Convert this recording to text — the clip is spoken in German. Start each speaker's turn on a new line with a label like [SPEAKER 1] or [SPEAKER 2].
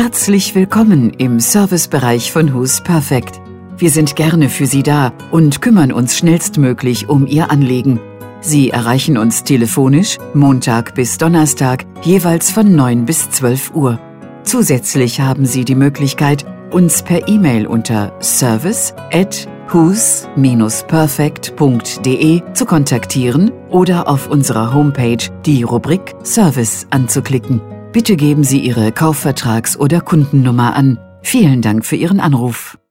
[SPEAKER 1] Herzlich willkommen im Servicebereich von Who's Perfect. Wir sind gerne für Sie da und kümmern uns schnellstmöglich um Ihr Anliegen. Sie erreichen uns telefonisch Montag bis Donnerstag jeweils von 9 bis 12 Uhr. Zusätzlich haben Sie die Möglichkeit, uns per E-Mail unter service@whos-perfect.de zu kontaktieren oder auf unserer Homepage die Rubrik Service anzuklicken. Bitte geben Sie Ihre Kaufvertrags- oder Kundennummer an. Vielen Dank für Ihren Anruf.